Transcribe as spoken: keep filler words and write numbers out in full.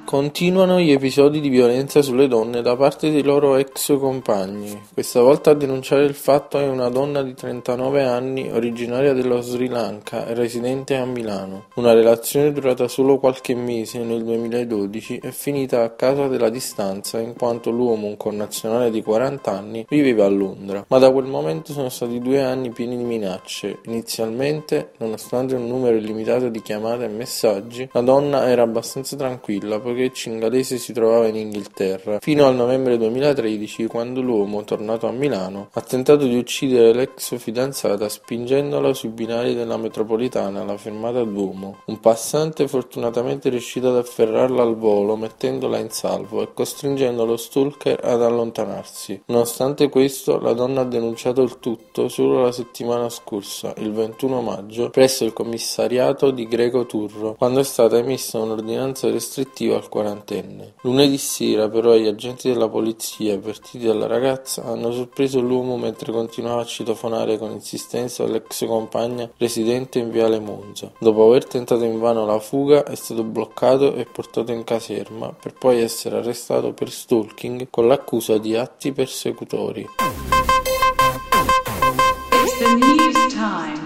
Continuano gli episodi di violenza sulle donne da parte dei loro ex compagni. Questa volta a denunciare il fatto è una donna di trentanove anni, originaria dello Sri Lanka e residente a Milano. Una relazione durata solo qualche mese nel duemiladodici è finita a causa della distanza, in quanto l'uomo, un connazionale di quaranta anni, viveva a Londra. Ma da quel momento sono stati due anni pieni di minacce. Inizialmente, nonostante un numero illimitato di chiamate e messaggi, la donna era abbastanza tranquilla, poiché Cingalese si trovava in Inghilterra, fino al novembre duemilatredici, quando l'uomo, tornato a Milano, ha tentato di uccidere l'ex fidanzata spingendola sui binari della metropolitana alla fermata Duomo. Un passante fortunatamente è riuscito ad afferrarla al volo, mettendola in salvo e costringendo lo stalker ad allontanarsi. Nonostante questo, la donna ha denunciato il tutto solo la settimana scorsa, il ventuno maggio, presso il commissariato di Greco Turro, quando è stata emessa un'ordinanza restrittiva al quarantenne. Lunedì sera però gli agenti della polizia, avvertiti dalla ragazza, hanno sorpreso l'uomo mentre continuava a citofonare con insistenza l'ex compagna residente in viale Monza. Dopo aver tentato invano la fuga è stato bloccato e portato in caserma per poi essere arrestato per stalking con l'accusa di atti persecutori. It's the news time.